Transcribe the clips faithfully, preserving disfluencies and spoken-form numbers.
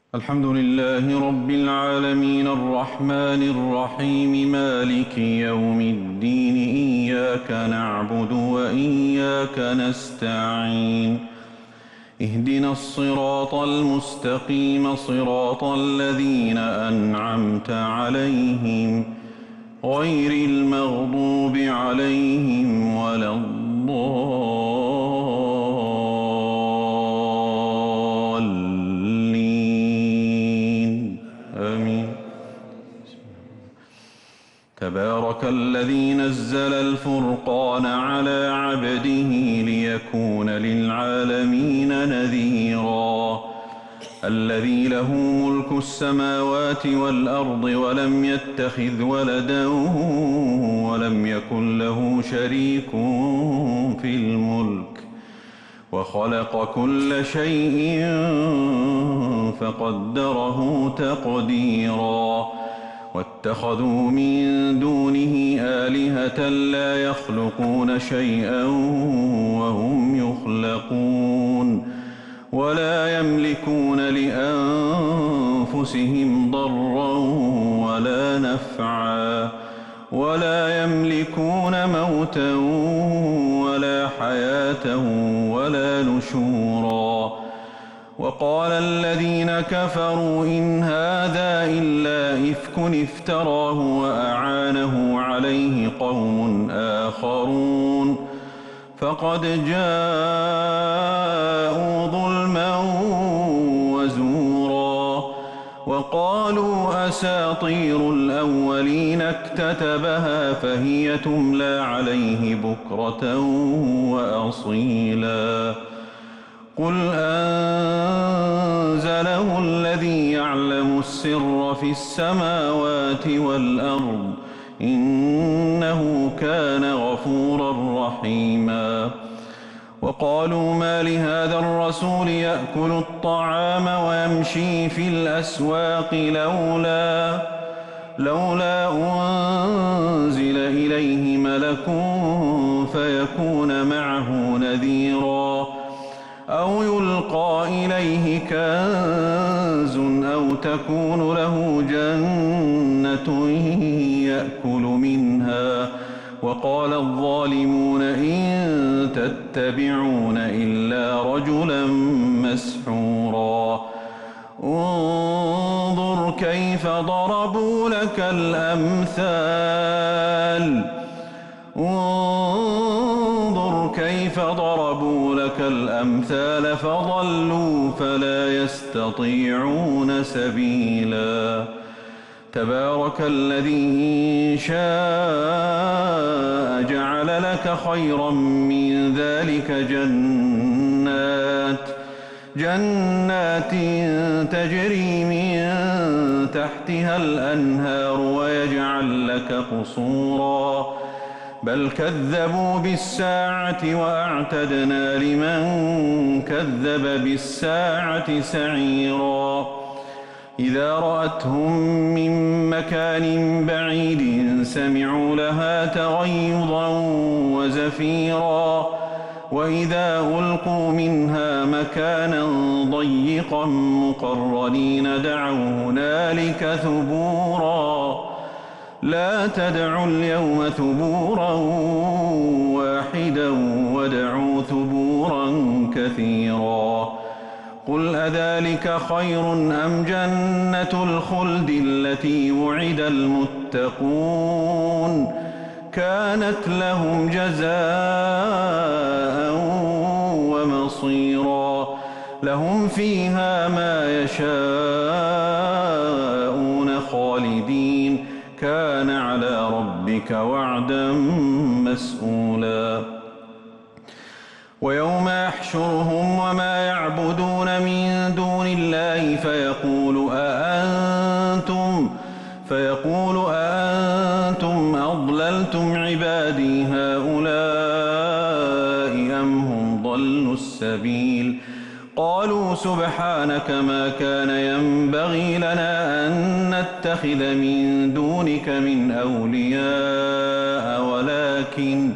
الحمد لله رب العالمين الرحمن الرحيم مالك يوم الدين إياك نعبد وإياك نستعين اهدنا الصراط المستقيم صراط الذين أنعمت عليهم غير المغضوب عليهم ولا الضالين آمين. تبارك الذي نزل الفرقان على عبده ليكون للعالمين نذيرا الذي له ملك السماوات والأرض ولم يتخذ ولدا ولم يكن له شريك في الملك وخلق كل شيء فقدره تقديرا واتخذوا من دونه آلهة لا يخلقون شيئا وهم يخلقون ولا يملكون لأنفسهم ضرا ولا نفعا ولا يملكون موتا ولا حياة ولا نشورا وقال الذين كفروا إن هذا إلا إفك افتراه وأعانه عليه قوم آخرون فقد جاءوا ظلما وزورا وقالوا أساطير الأولين اكتتبها فهي تملى عليه بكرة وأصيلا قل أنزله الذي يعلم السر في السماوات والأرض إنه كان غفورا رحيما وقالوا ما لهذا الرسول يأكل الطعام ويمشي في الأسواق لولا لولا أنزل إليه ملك فيكون معه نذيرا أو يلقى إليه كنز أو تكون له جنة يأكل منها وقال الظالمون إن تتبعون إلا رجلا مسحورا انظر كيف ضربوا لك الأمثال انظر كيف ضربوا لك الأمثال فضلوا فلا يستطيعون سبيلا تبارك الذي إن شاء جعل لك خيرا من ذلك جنات جنات تجري من تحتها الأنهار ويجعل لك قصورا بل كذبوا بالساعة وأعتدنا لمن كذب بالساعة سعيرا إذا رأتهم من مكان بعيد سمعوا لها تغيظا وزفيرا وإذا ألقوا منها مكانا ضيقا مقرنين دعوا هنالك ثبورا لا تدعوا اليوم ثبورا واحدا ودعوا ثبورا كثيرا قل أذلك خير أم جنة الخلد التي وعد المتقون كانت لهم جزاء ومصيرا لهم فيها ما يشاءون خالدين كان على ربك وعدا مسئولا ويوم يحشرهم وما يعبدون من دون الله فيقول أأنتم فيقول أأنتم أضللتم عبادي هؤلاء أم هم ضلوا السبيل قالوا سبحانك ما كان ينبغي لنا أن نتخذ من دونك من أولياء ولكن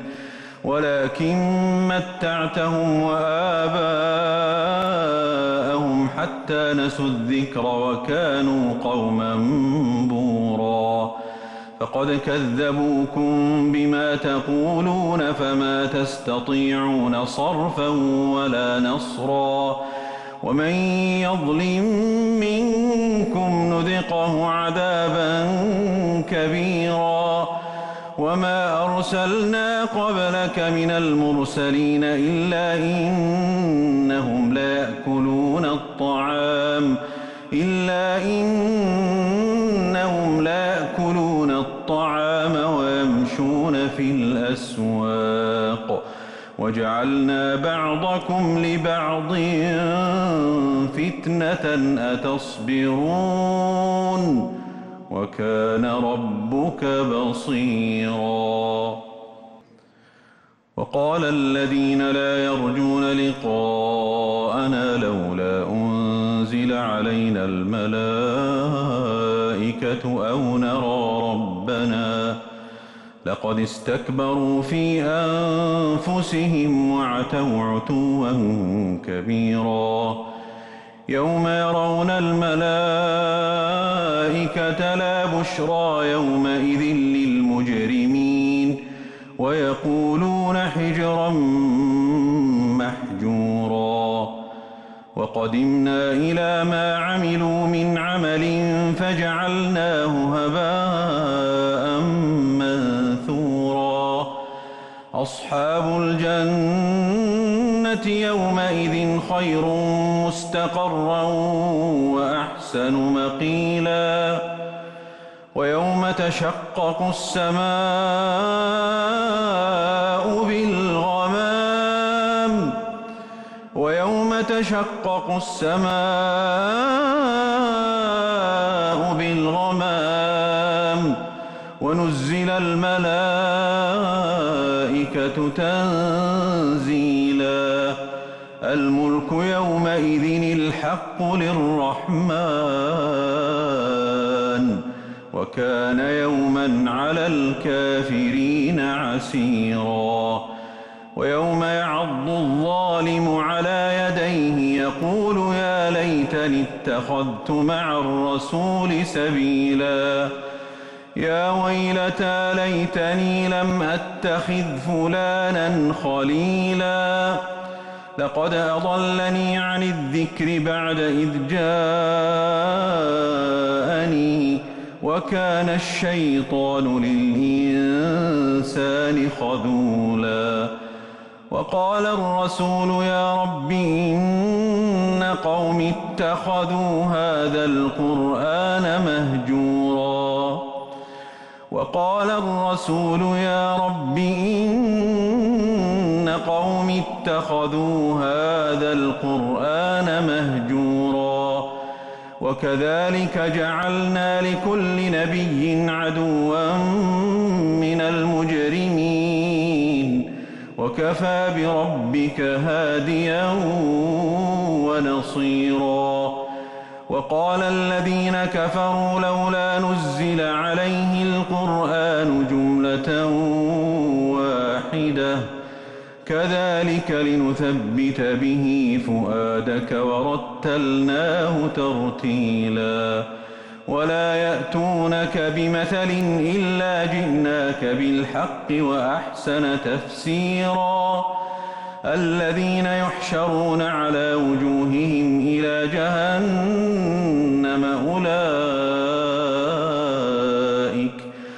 ولكن متعتهم وآباءهم حتى نسوا الذكر وكانوا قوما بورا فقد كذبوكم بما تقولون فما تستطيعون صرفا ولا نصرا ومن يظلم منكم نذقه عذابا كبيرا وما أرسلنا قبلك من المرسلين إلا إنهم ليأكلون الطعام إلا إنهم ليأكلون الطعام ويمشون في الأسواق وجعلنا بعضكم لبعض فتنة أتصبرون وكان ربك بصيرا وقال الذين لا يرجون لقاءنا لولا أنزل علينا الملائكة أو نرى ربنا لقد استكبروا في أنفسهم وعتوا عتوا كبيرا يوم يرون الملائكة لا بشرى يومئذ للمجرمين ويقولون حجرا محجورا وقدمنا إلى ما عملوا من عمل فجعلناه هباء منثورا أصحاب الجنة يومئذ خير مستقرا وأحسن مقيلا ويوم تشقق السماء بالغمام ويوم تشقق السماء بالغمام ونزل الملائكة تنزيلا الملك يومئذ الحق للرحمن وكان يوما على الكافرين عسيرا ويوم يعض الظالم على يديه يقول يا ليتني اتخذت مع الرسول سبيلا يا ويلتى ليتني لم أتخذ فلانا خليلا لقد أضلني عن الذكر بعد إذ جاءني وكان الشيطان للإنسان خذولا وقال الرسول يا رب إن قوم اتخذوا هذا القرآن مهجورا وقال الرسول يا رب إن قوم اتخذوا هذا القرآن مهجورا وكذلك جعلنا لكل نبي عدوا من المجرمين وكفى بربك هاديا ونصيرا وقال الذين كفروا لولا نزل عليه القرآن جملة واحدة كذلك لنثبت به فؤادك ورتلناه ترتيلا ولا يأتونك بمثل إلا جئناك بالحق وأحسن تفسيرا الذين يحشرون على وجوههم إلى جهنم أولئك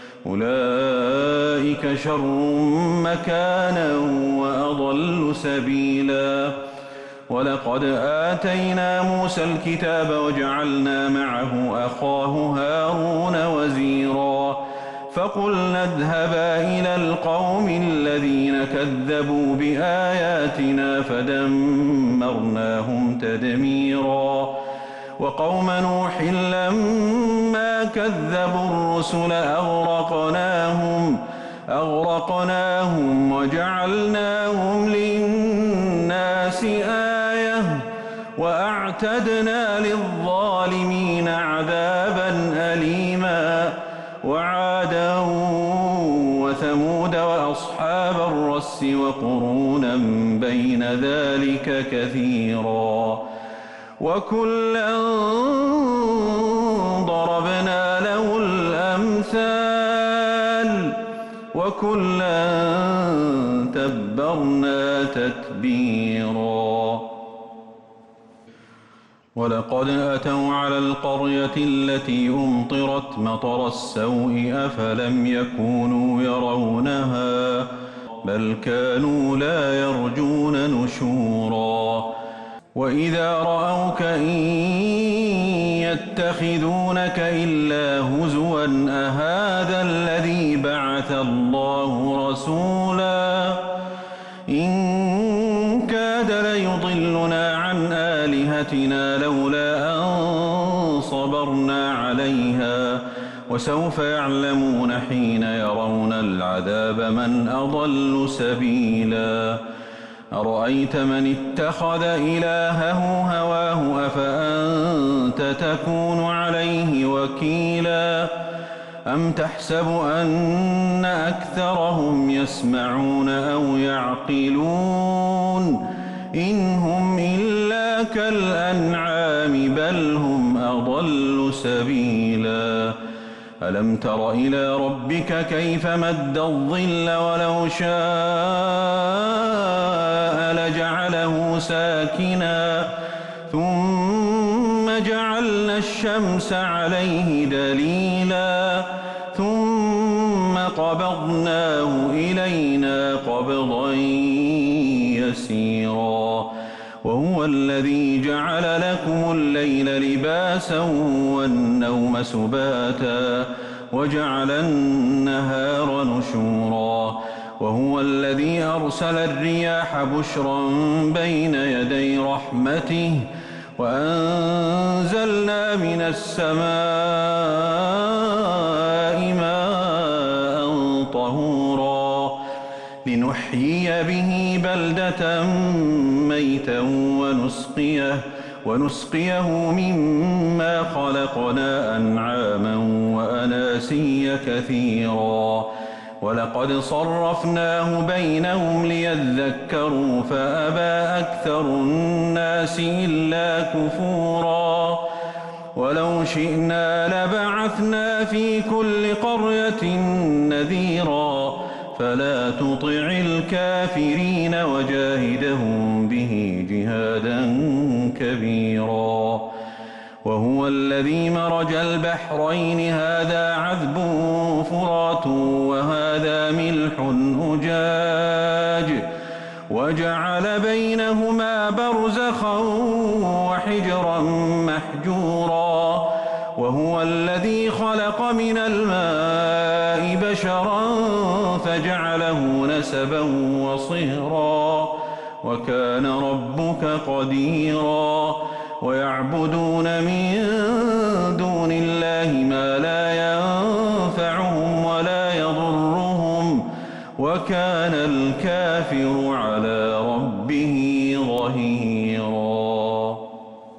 أولئك شر مكانا وأضل سبيلا ولقد آتينا موسى الكتاب وجعلنا معه أخاه هارون وزيرا فقلنا اذهبا إلى القوم الذين كذبوا بآياتنا فدمرناهم تدميرا وقوم نوح لما كذبوا الرسل أغرقناهم أغرقناهم وجعلناهم للناس آية وأعتدنا للظالمين عذابا أليما وعادا وثمود وأصحاب الرس وقرونا بين ذلك كثيرا وكلا ضربنا له الأمثال وكلا تبرنا تتبيرا ولقد أتوا على القرية التي أمطرت مطر السوء أفلم يكونوا يرونها بل كانوا لا يرجون نشورا وإذا رأوك إن يتخذونك إلا هزوا أهذا الذي بعث الله رسولا إن كاد ليضلنا عن آلهتنا لولا أن صبرنا عليها وسوف يعلمون حين يرون العذاب من أضل سبيلا أرأيت من اتخذ إلهه هواه أفأنت تكون عليه وكيلا أم تحسب أن أكثرهم يسمعون أو يعقلون إن هم إلا كالأنعام بل هم أضل سبيلا ألم تر إلى ربك كيف مد الظل ولو شاء لجعله ساكنا ثم جعلنا الشمس عليه دليلا ثم قبضناه إلينا قبضا يسيرا وهو الذي جعل لكم الليل لباسا والنوم سباتا وجعل النهار نشورا وهو الذي أرسل الرياح بشرا بين يدي رحمته وأنزلنا من السماء ماء طهورا لنحيي به بلدة ميتا ونسقيه, ونسقيه مما خلقنا أنعاما وأناسيا كثيرا ولقد صرفناه بينهم ليذكروا فأبى أكثر الناس إلا كفورا ولو شئنا لبعثنا في كل قرية نذيرا فلا تطع الكافرين وجاهدهم به جهادا كبيرا وهو الذي مرج البحرين هذا عذب فرات وهذا ملح أجاج وجعل بينهما برزخا وحجرا محجورا وهو الذي خلق من الماء بشرا فجعله نسبا وصهرا وكان ربك قديرا ويعبدون من دون الله ما لا ينفعهم ولا يضرهم وكان الكافر على ربه ظهيرا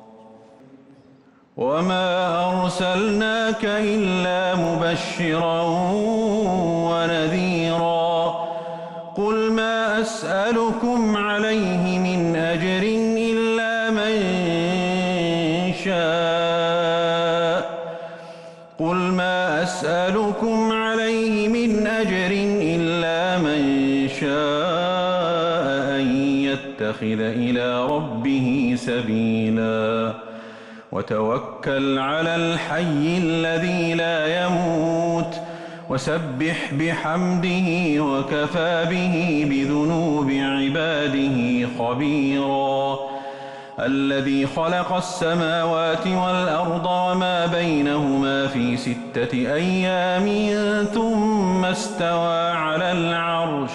وما أرسلناك إلا مبشرا ونذيرا قل ما أسألكم عليه من أجر إلا من شاء قل ما أسألكم عليه من أجر إلا من شاء أن يتخذ إلى ربه سبيلا وتوكل على الحي الذي لا يموت وسبح بحمده وكفى به بذنوب عباده خبيرا الذي خلق السماوات والأرض وما بينهما في ستة أيام ثم استوى على العرش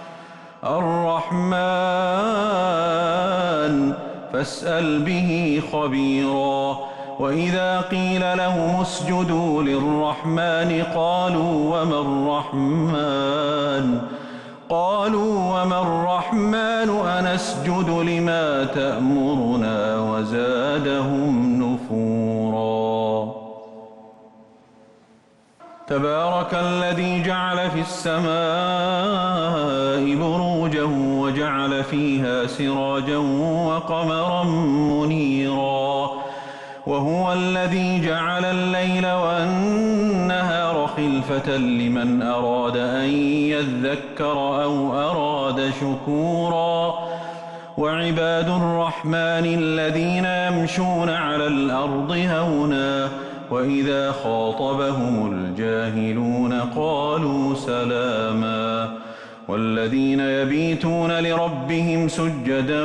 الرحمن فاسأل به خبيرا وإذا قيل لهم اسجدوا للرحمن قالوا وما الرحمن قالوا وما الرحمن أنسجد لما تأمرنا وزادهم نفورا تبارك الذي جعل في السماء بروجا وجعل فيها سراجا وقمرا منيرا وهو الذي جعل الليل والنهار خلفة لمن أراد أن يذكر أو أراد شكورا وعباد الرحمن الذين يمشون على الأرض هونا وإذا خاطبهم الجاهلون قالوا سلاما والذين يبيتون لربهم سجدا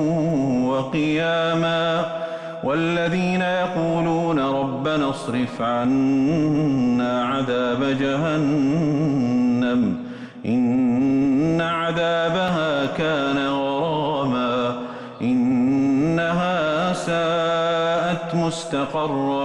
وقياما والذين يقولون ربنا اصرف عنا عذاب جهنم إن عذابها كان غراما إنها ساءت مستقرا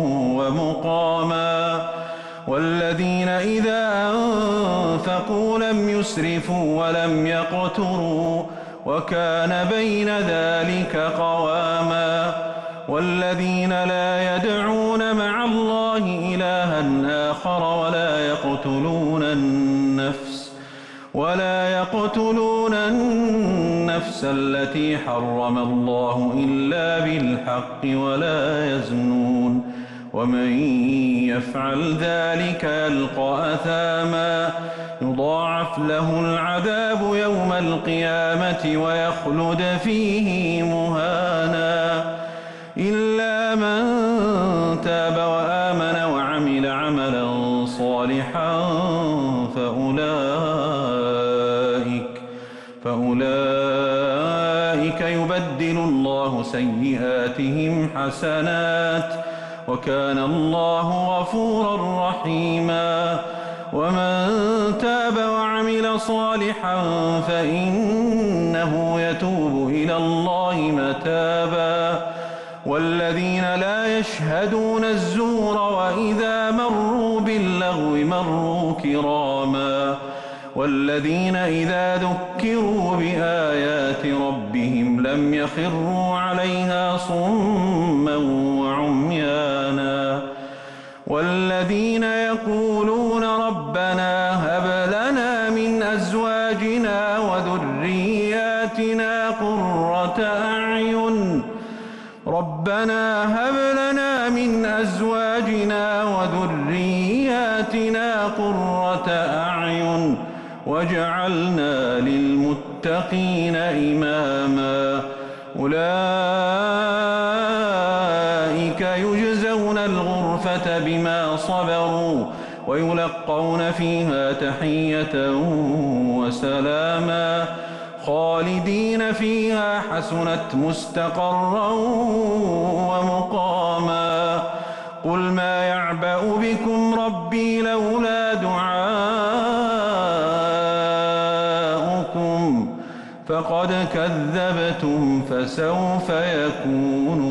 ومقاما والذين إذا أنفقوا لم يسرفوا ولم يقتروا وكان بين ذلك قواما والذين لا يدعون مع الله إلها آخر ولا يقتلون النفس ولا يقتلون النفس التي حرم الله إلا بالحق ولا يزنون ومن يفعل ذلك يلقى أثاما يضاعف له العذاب يوم القيامة ويخلد فيه مهانا إلا من تاب وآمن وعمل عملا صالحا فأولئك فأولئك يبدل الله سيئاتهم حسنات وكان الله غفورا رحيما ومن تاب وعمل صالحا فإنه يتوب إلى الله متابا والذين لا يشهدون الزور وإذا مروا باللغو مروا كراما والذين إذا ذكروا بآيات ربهم لم يخروا عليها صما وعميانا والذين يقولون ربنا هب لنا من أزواجنا وذرياتنا قرة أعين ربنا هب لنا من أزواجنا وذرياتنا قرة أعين وجعلنا للمتقين إماما أولئك يجزون الغرفة بما صبروا ويلقون فيها تحية وسلاما خالدين فيها حسنت مستقرا ومقاما قل ما يعبأ بكم ربي لولا دعاؤكم فقد كذبتم فسوف يكون